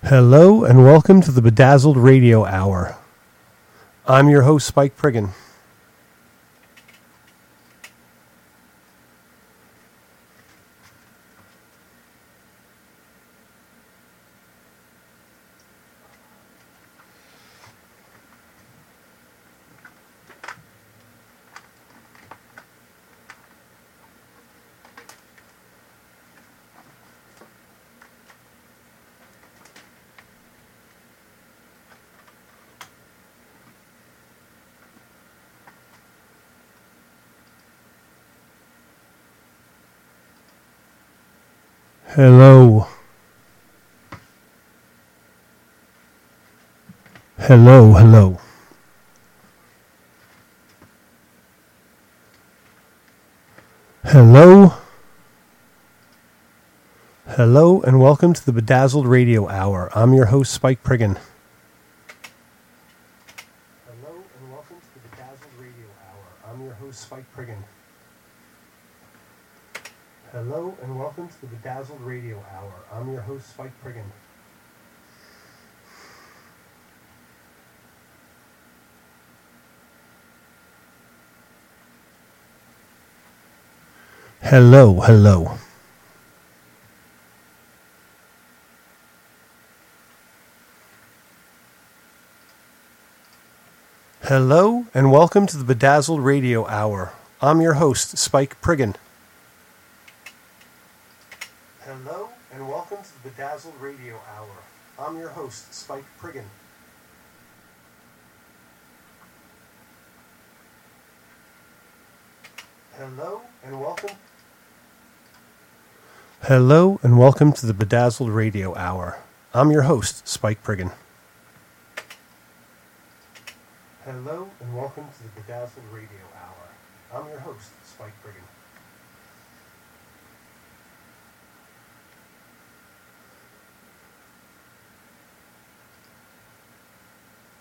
Hello and welcome to the Bedazzled Radio Hour. I'm your host, Spike Priggin. Hello. Hello, hello. Hello. Hello and welcome to the Bedazzled Radio Hour. I'm your host, Spike Priggin. Hello and welcome to the Bedazzled Radio Hour. I'm your host, Spike Priggin. Hello and welcome to the Bedazzled Radio Hour. I'm your host, Spike Priggin. Hello, hello. Hello and welcome to the Bedazzled Radio Hour. I'm your host, Spike Priggin. Hello and welcome to the Bedazzled Radio Hour. I'm your host, Spike Priggin. Hello and welcome. Hello and welcome to the Bedazzled Radio Hour. I'm your host, Spike Priggin. Hello and welcome to the Bedazzled Radio Hour. I'm your host, Spike Priggin.